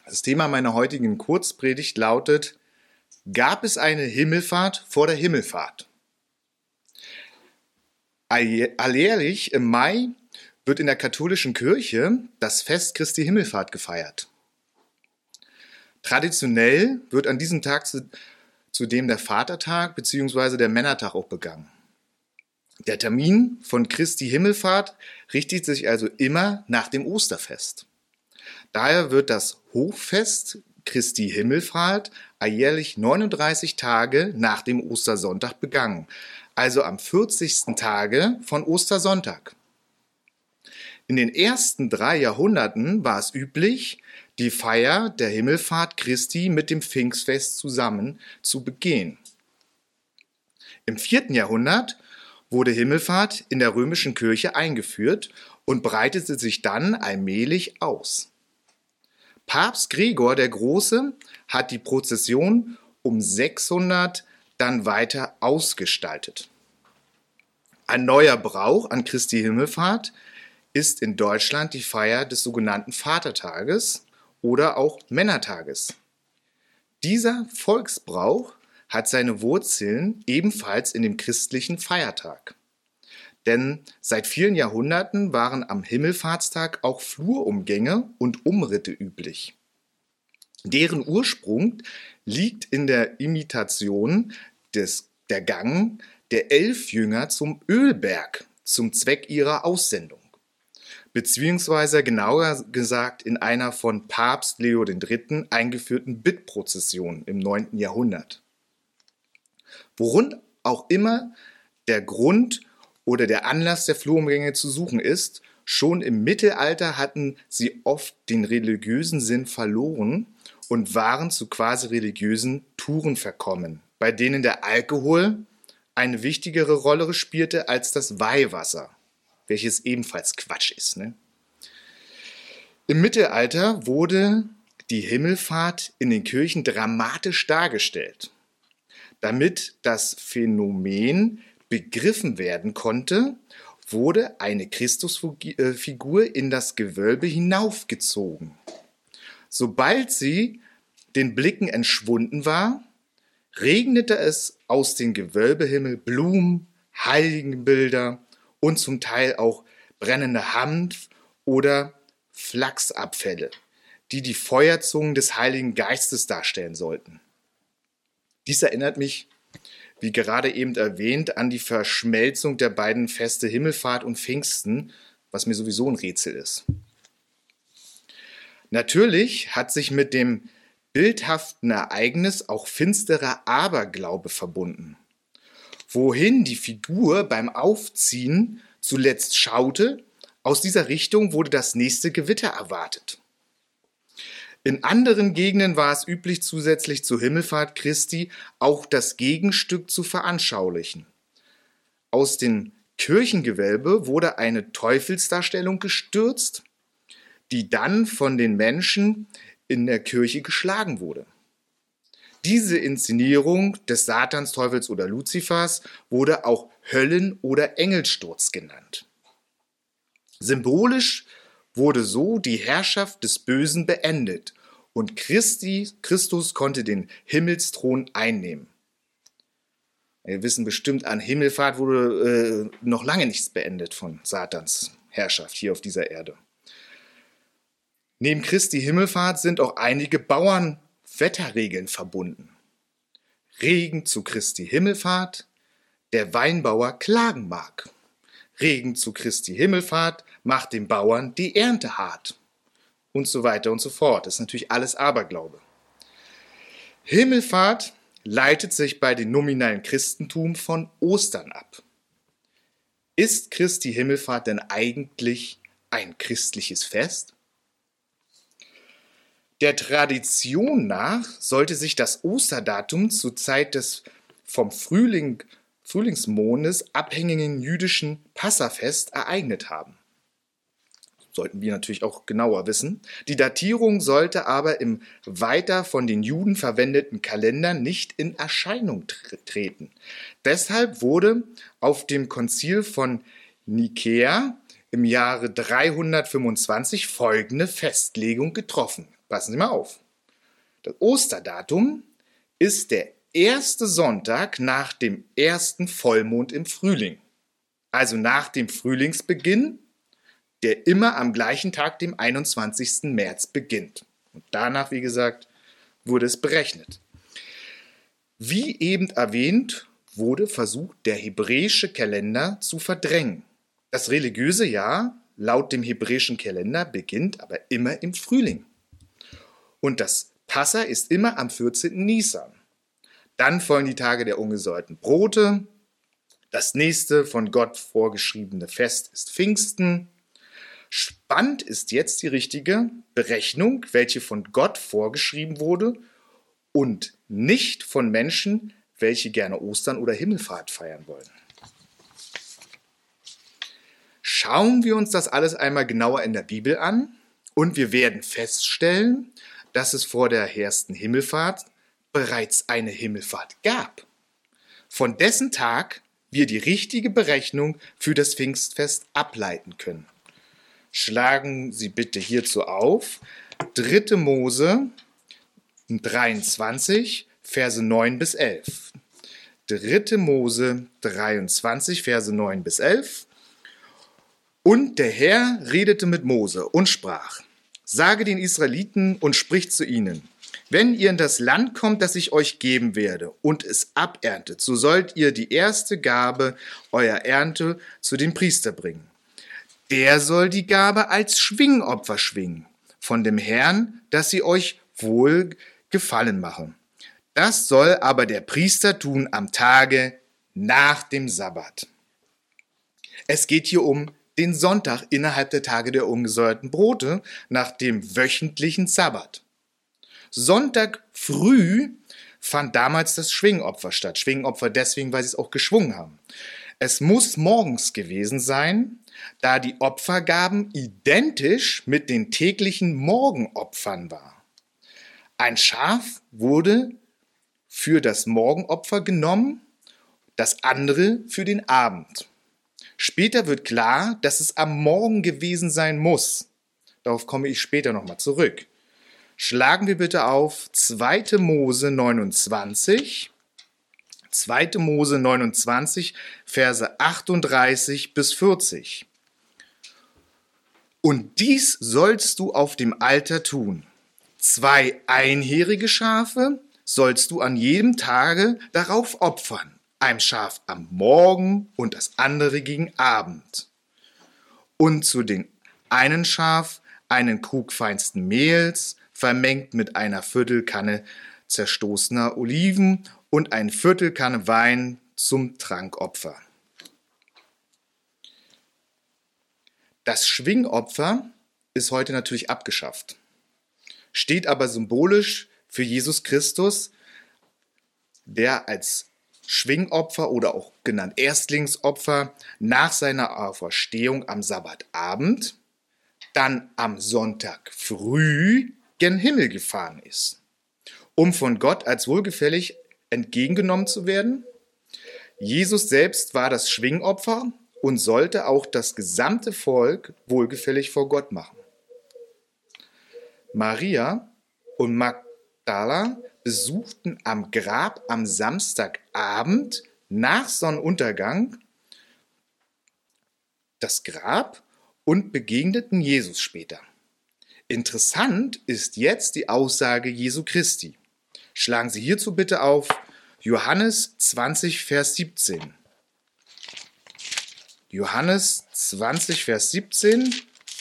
Das Thema meiner heutigen Kurzpredigt lautet: Gab es eine Himmelfahrt vor der Himmelfahrt? Alljährlich im Mai wird in der katholischen Kirche das Fest Christi Himmelfahrt gefeiert. Traditionell wird an diesem Tag zudem der Vatertag bzw. der Männertag auch begangen. Der Termin von Christi Himmelfahrt richtet sich also immer nach dem Osterfest. Daher wird das Hochfest Christi Himmelfahrt alljährlich 39 Tage nach dem Ostersonntag begangen, also am 40. Tage von Ostersonntag. In den ersten 3 Jahrhunderten war es üblich, die Feier der Himmelfahrt Christi mit dem Pfingstfest zusammen zu begehen. Im 4. Jahrhundert wurde Himmelfahrt in der römischen Kirche eingeführt und breitete sich dann allmählich aus. Papst Gregor der Große hat die Prozession um 600 dann weiter ausgestaltet. Ein neuer Brauch an Christi Himmelfahrt ist in Deutschland die Feier des sogenannten Vatertages oder auch Männertages. Dieser Volksbrauch hat seine Wurzeln ebenfalls in dem christlichen Feiertag. Denn seit vielen Jahrhunderten waren am Himmelfahrtstag auch Flurumgänge und Umritte üblich. Deren Ursprung liegt in der Imitation der Gang der 11 Jünger zum Ölberg zum Zweck ihrer Aussendung, beziehungsweise genauer gesagt in einer von Papst Leo III. Eingeführten Bittprozession im 9. Jahrhundert. Worin auch immer der Grund oder der Anlass der Flurumgänge zu suchen ist, schon im Mittelalter hatten sie oft den religiösen Sinn verloren und waren zu quasi religiösen Touren verkommen, bei denen der Alkohol eine wichtigere Rolle spielte als das Weihwasser, welches ebenfalls Quatsch ist, ne? Im Mittelalter wurde die Himmelfahrt in den Kirchen dramatisch dargestellt. Damit das Phänomen begriffen werden konnte, wurde eine Christusfigur in das Gewölbe hinaufgezogen. Sobald sie den Blicken entschwunden war, regnete es aus dem Gewölbehimmel Blumen, Heiligenbilder und zum Teil auch brennende Hanf- oder Flachsabfälle, die die Feuerzungen des Heiligen Geistes darstellen sollten. Dies erinnert mich, wie gerade eben erwähnt, an die Verschmelzung der beiden Feste Himmelfahrt und Pfingsten, was mir sowieso ein Rätsel ist. Natürlich hat sich mit dem bildhaften Ereignis auch finsterer Aberglaube verbunden. Wohin die Figur beim Aufziehen zuletzt schaute, aus dieser Richtung wurde das nächste Gewitter erwartet. In anderen Gegenden war es üblich, zusätzlich zur Himmelfahrt Christi auch das Gegenstück zu veranschaulichen. Aus dem Kirchengewölbe wurde eine Teufelsdarstellung gestürzt, die dann von den Menschen in der Kirche geschlagen wurde. Diese Inszenierung des Satans, Teufels oder Luzifers wurde auch Höllen- oder Engelsturz genannt. Symbolisch wurde so die Herrschaft des Bösen beendet und Christus konnte den Himmelsthron einnehmen. Wir wissen bestimmt, an Himmelfahrt wurde noch lange nichts beendet von Satans Herrschaft hier auf dieser Erde. Neben Christi Himmelfahrt sind auch einige Bauernwetterregeln verbunden. Regen zu Christi Himmelfahrt, der Weinbauer klagen mag. Regen zu Christi Himmelfahrt macht dem Bauern die Ernte hart. Und so weiter und so fort. Das ist natürlich alles Aberglaube. Himmelfahrt leitet sich bei dem nominalen Christentum von Ostern ab. Ist Christi Himmelfahrt denn eigentlich ein christliches Fest? Der Tradition nach sollte sich das Osterdatum zur Zeit des vom Frühlingsmondes abhängigen jüdischen Passafest ereignet haben. Sollten wir natürlich auch genauer wissen. Die Datierung sollte aber im weiter von den Juden verwendeten Kalender nicht in Erscheinung treten. Deshalb wurde auf dem Konzil von Nikäa im Jahre 325 folgende Festlegung getroffen. Passen Sie mal auf. Das Osterdatum ist der erste Sonntag nach dem ersten Vollmond im Frühling. Also nach dem Frühlingsbeginn, der immer am gleichen Tag, dem 21. März, beginnt. Und danach, wie gesagt, wurde es berechnet. Wie eben erwähnt, wurde versucht, der hebräische Kalender zu verdrängen. Das religiöse Jahr laut dem hebräischen Kalender beginnt aber immer im Frühling. Und das Passa ist immer am 14. Nisan. Dann folgen die Tage der ungesäuerten Brote. Das nächste von Gott vorgeschriebene Fest ist Pfingsten. Spannend ist jetzt die richtige Berechnung, welche von Gott vorgeschrieben wurde und nicht von Menschen, welche gerne Ostern oder Himmelfahrt feiern wollen. Schauen wir uns das alles einmal genauer in der Bibel an und wir werden feststellen, dass es vor der ersten Himmelfahrt bereits eine Himmelfahrt gab, von dessen Tag wir die richtige Berechnung für das Pfingstfest ableiten können. Schlagen Sie bitte hierzu auf 3. Mose 23, Verse 9 bis 11. 3. Mose 23, Verse 9 bis 11. Und der Herr redete mit Mose und sprach: Sage den Israeliten und sprich zu ihnen: Wenn ihr in das Land kommt, das ich euch geben werde, und es aberntet, so sollt ihr die erste Gabe eurer Ernte zu dem Priester bringen. Der soll die Gabe als Schwingopfer schwingen, von dem Herrn, dass sie euch wohl gefallen machen. Das soll aber der Priester tun am Tage nach dem Sabbat. Es geht hier um den Sonntag innerhalb der Tage der ungesäuerten Brote nach dem wöchentlichen Sabbat. Sonntag früh fand damals das Schwingopfer statt. Schwingopfer deswegen, weil sie es auch geschwungen haben. Es muss morgens gewesen sein, da die Opfergaben identisch mit den täglichen Morgenopfern waren. Ein Schaf wurde für das Morgenopfer genommen, das andere für den Abend. Später wird klar, dass es am Morgen gewesen sein muss. Darauf komme ich später nochmal zurück. Schlagen wir bitte auf 2. Mose 29, 2. Mose 29, Verse 38 bis 40. Und dies sollst du auf dem Altar tun. 2 einjährige Schafe sollst du an jedem Tage darauf opfern. Ein Schaf am Morgen und das andere gegen Abend. Und zu den einen Schaf einen Krug feinsten Mehls, vermengt mit einer Viertelkanne zerstoßener Oliven und ein Viertelkanne Wein zum Trankopfer. Das Schwingopfer ist heute natürlich abgeschafft, steht aber symbolisch für Jesus Christus, der als Schwingopfer oder auch genannt Erstlingsopfer nach seiner Auferstehung am Sabbatabend, dann am Sonntag früh gen Himmel gefahren ist, um von Gott als wohlgefällig entgegengenommen zu werden. Jesus selbst war das Schwingopfer und sollte auch das gesamte Volk wohlgefällig vor Gott machen. Maria und Magdala besuchten am Grab am Samstagabend nach Sonnenuntergang das Grab und begegneten Jesus später. Interessant ist jetzt die Aussage Jesu Christi. Schlagen Sie hierzu bitte auf Johannes 20, Vers 17. Johannes 20, Vers 17.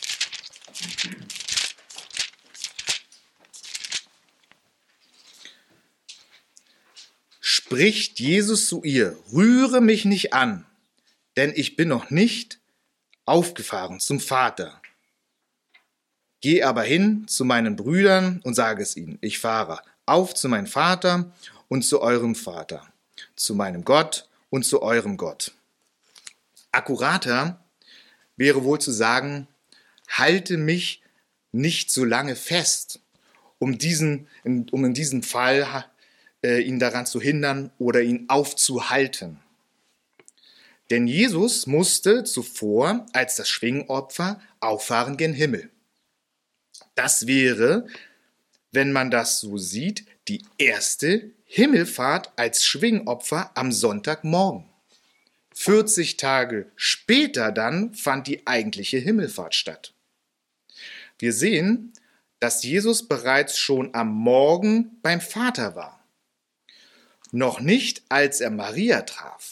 Spricht Jesus zu ihr: Rühre mich nicht an, denn ich bin noch nicht aufgefahren zum Vater. Geh aber hin zu meinen Brüdern und sage es ihnen: Ich fahre auf zu meinem Vater und zu eurem Vater, zu meinem Gott und zu eurem Gott. Akkurater wäre wohl zu sagen: Halte mich nicht so lange fest, um in diesem Fall ihn daran zu hindern oder ihn aufzuhalten. Denn Jesus musste zuvor als das Schwingopfer auffahren gen Himmel. Das wäre, wenn man das so sieht, die erste Himmelfahrt als Schwingopfer am Sonntagmorgen. 40 Tage später dann fand die eigentliche Himmelfahrt statt. Wir sehen, dass Jesus bereits schon am Morgen beim Vater war. Noch nicht, als er Maria traf.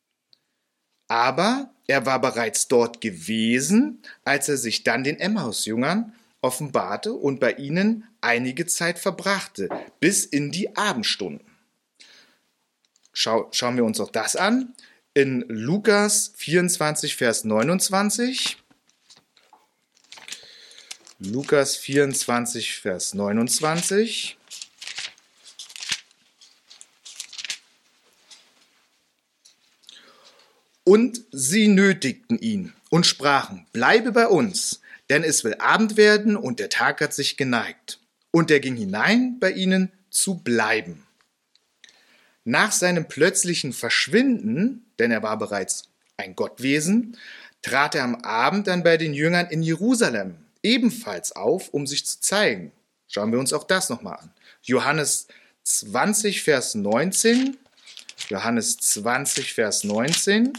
Aber er war bereits dort gewesen, als er sich dann den Emmaus-Jüngern offenbarte und bei ihnen einige Zeit verbrachte, bis in die Abendstunden. Schauen wir uns auch das an. In Lukas 24, Vers 29. Lukas 24, Vers 29. Und sie nötigten ihn und sprachen, bleibe bei uns, denn es will Abend werden und der Tag hat sich geneigt. Und er ging hinein, bei ihnen zu bleiben. Nach seinem plötzlichen Verschwinden, denn er war bereits ein Gottwesen, trat er am Abend dann bei den Jüngern in Jerusalem ebenfalls auf, um sich zu zeigen. Schauen wir uns auch das nochmal an. Johannes 20, Vers 19. Johannes 20, Vers 19.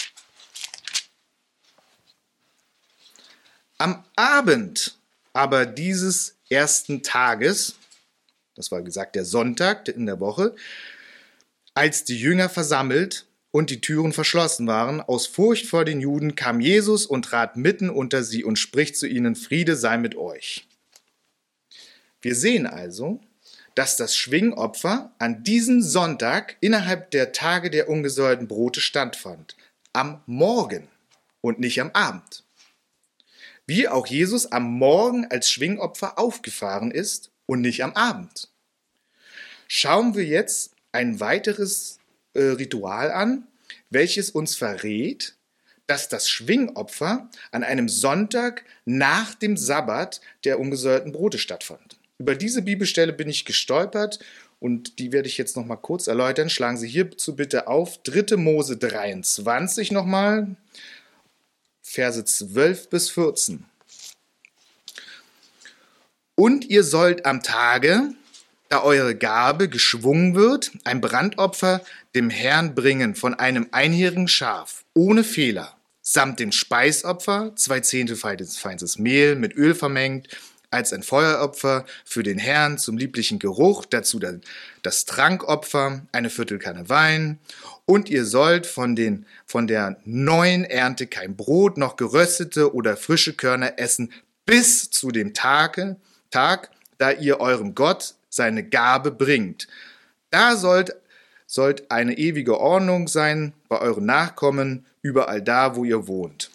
Am Abend aber dieses ersten Tages, das war gesagt der Sonntag in der Woche, als die Jünger versammelt und die Türen verschlossen waren, aus Furcht vor den Juden kam Jesus und trat mitten unter sie und spricht zu ihnen, Friede sei mit euch. Wir sehen also, dass das Schwingopfer an diesem Sonntag innerhalb der Tage der ungesäuerten Brote stattfand. Am Morgen und nicht am Abend. Wie auch Jesus am Morgen als Schwingopfer aufgefahren ist und nicht am Abend. Schauen wir jetzt ein weiteres Ritual an, welches uns verrät, dass das Schwingopfer an einem Sonntag nach dem Sabbat der ungesäuerten Brote stattfand. Über diese Bibelstelle bin ich gestolpert und die werde ich jetzt noch mal kurz erläutern. Schlagen Sie hierzu bitte auf 3. Mose 23 nochmal, Verse 12 bis 14. Und ihr sollt am Tage, da eure Gabe geschwungen wird, ein Brandopfer dem Herrn bringen von einem einjährigen Schaf, ohne Fehler, samt dem Speisopfer, 2 Zehntel feines Mehl mit Öl vermengt, als ein Feueropfer für den Herrn zum lieblichen Geruch, dazu das Trankopfer, eine Viertelkanne Wein. Und ihr sollt von der neuen Ernte kein Brot, noch geröstete oder frische Körner essen, bis zu dem Tag, da ihr eurem Gott seine Gabe bringt. Da sollt eine ewige Ordnung sein bei euren Nachkommen, überall da, wo ihr wohnt.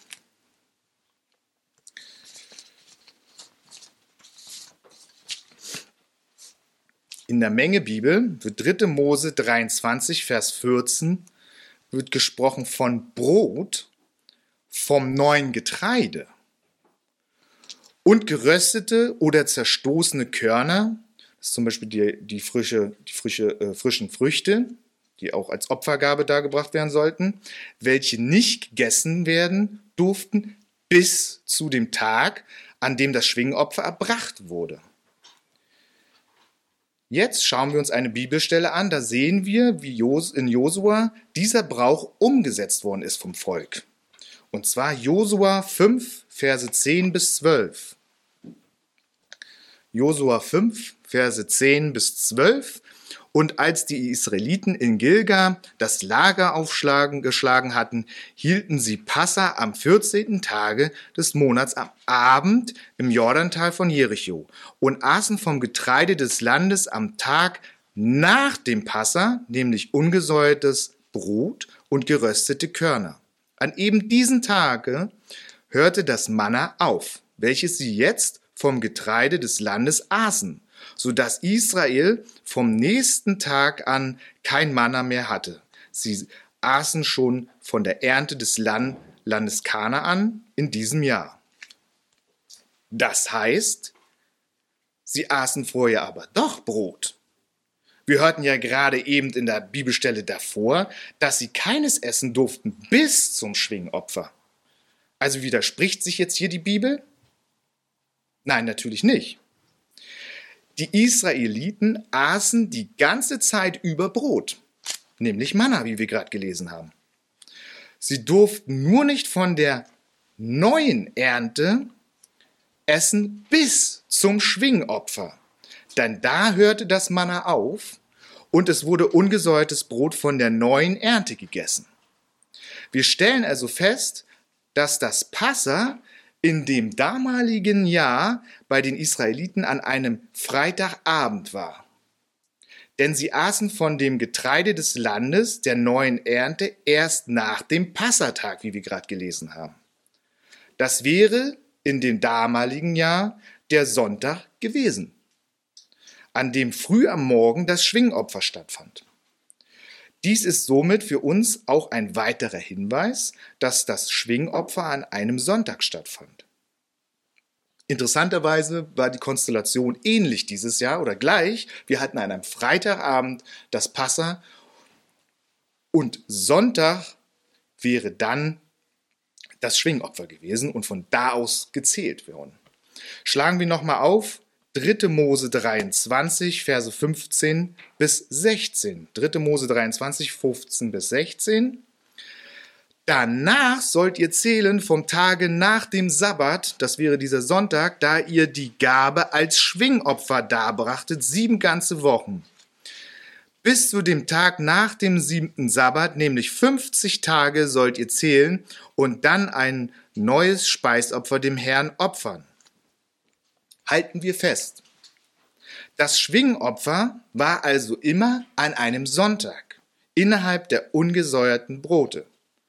In der Mengebibel wird 3. Mose 23, Vers 14, wird gesprochen von Brot vom neuen Getreide und geröstete oder zerstoßene Körner, das ist zum Beispiel die frischen Früchte, die auch als Opfergabe dargebracht werden sollten, welche nicht gegessen werden durften bis zu dem Tag, an dem das Schwingopfer erbracht wurde. Jetzt schauen wir uns eine Bibelstelle an, da sehen wir, wie in Josua dieser Brauch umgesetzt worden ist vom Volk. Und zwar Josua 5, Verse 10 bis 12. Josua 5, Verse 10 bis 12. Und als die Israeliten in Gilgal das Lager geschlagen hatten, hielten sie Passa am 14. Tage des Monats am Abend im Jordantal von Jericho und aßen vom Getreide des Landes am Tag nach dem Passa, nämlich ungesäuertes Brot und geröstete Körner. An eben diesen Tage hörte das Manna auf, welches sie jetzt vom Getreide des Landes aßen, sodass Israel vom nächsten Tag an kein Manna mehr hatte. Sie aßen schon von der Ernte des Landes Kanaan in diesem Jahr. Das heißt, sie aßen vorher aber doch Brot. Wir hörten ja gerade eben in der Bibelstelle davor, dass sie keines essen durften bis zum Schwingopfer. Also widerspricht sich jetzt hier die Bibel? Nein, natürlich nicht. Die Israeliten aßen die ganze Zeit über Brot, nämlich Manna, wie wir gerade gelesen haben. Sie durften nur nicht von der neuen Ernte essen bis zum Schwingopfer. Denn da hörte das Manna auf und es wurde ungesäuertes Brot von der neuen Ernte gegessen. Wir stellen also fest, dass das Passa in dem damaligen Jahr bei den Israeliten an einem Freitagabend war. Denn sie aßen von dem Getreide des Landes der neuen Ernte erst nach dem Passatag, wie wir gerade gelesen haben. Das wäre in dem damaligen Jahr der Sonntag gewesen, an dem früh am Morgen das Schwingopfer stattfand. Dies ist somit für uns auch ein weiterer Hinweis, dass das Schwingopfer an einem Sonntag stattfand. Interessanterweise war die Konstellation ähnlich dieses Jahr oder gleich. Wir hatten an einem Freitagabend das Passa und Sonntag wäre dann das Schwingopfer gewesen und von da aus gezählt worden. Schlagen wir nochmal auf, 3. Mose 23, Verse 15 bis 16. 3. Mose 23, 15 bis 16. Danach sollt ihr zählen vom Tage nach dem Sabbat, das wäre dieser Sonntag, da ihr die Gabe als Schwingopfer darbrachtet, 7 ganze Wochen. Bis zu dem Tag nach dem 7. Sabbat, nämlich 50 Tage, sollt ihr zählen und dann ein neues Speisopfer dem Herrn opfern. Halten wir fest. Das Schwingopfer war also immer an einem Sonntag, innerhalb der ungesäuerten Brote.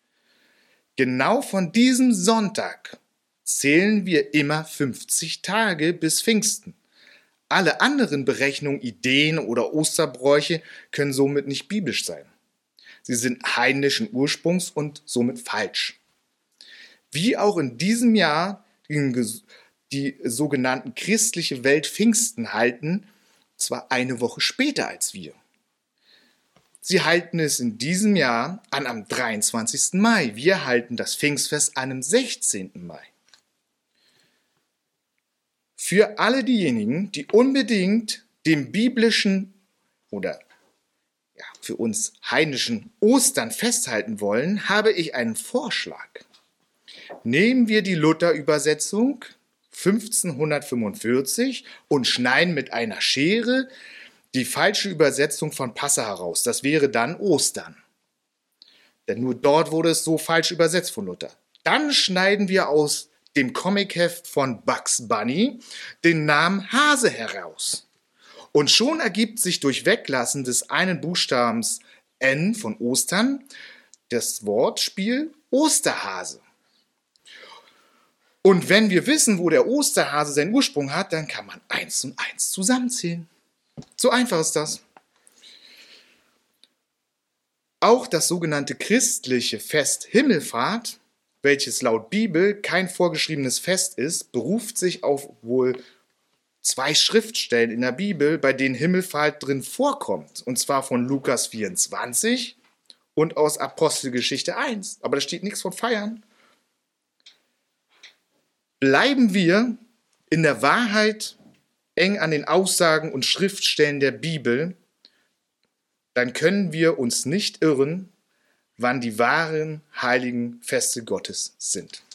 Genau von diesem Sonntag zählen wir immer 50 Tage bis Pfingsten. Alle anderen Berechnungen, Ideen oder Osterbräuche können somit nicht biblisch sein. Sie sind heidnischen Ursprungs und somit falsch. Wie auch in diesem Jahr die sogenannten christliche Welt Pfingsten halten, zwar eine Woche später als wir. Sie halten es in diesem Jahr am 23. Mai. Wir halten das Pfingstfest an am 16. Mai. Für alle diejenigen, die unbedingt dem biblischen oder für uns heidnischen Ostern festhalten wollen, habe ich einen Vorschlag. Nehmen wir die Luther-Übersetzung 1545 und schneiden mit einer Schere die falsche Übersetzung von Passa heraus. Das wäre dann Ostern. Denn nur dort wurde es so falsch übersetzt von Luther. Dann schneiden wir aus dem Comicheft von Bugs Bunny den Namen Hase heraus. Und schon ergibt sich durch Weglassen des einen Buchstabens N von Ostern das Wortspiel Osterhase. Und wenn wir wissen, wo der Osterhase seinen Ursprung hat, dann kann man 1 und 1 zusammenzählen. So einfach ist das. Auch das sogenannte christliche Fest Himmelfahrt, welches laut Bibel kein vorgeschriebenes Fest ist, beruft sich auf wohl 2 Schriftstellen in der Bibel, bei denen Himmelfahrt drin vorkommt. Und zwar von Lukas 24 und aus Apostelgeschichte 1. Aber da steht nichts von Feiern. Bleiben wir in der Wahrheit eng an den Aussagen und Schriftstellen der Bibel, dann können wir uns nicht irren, wann die wahren heiligen Feste Gottes sind.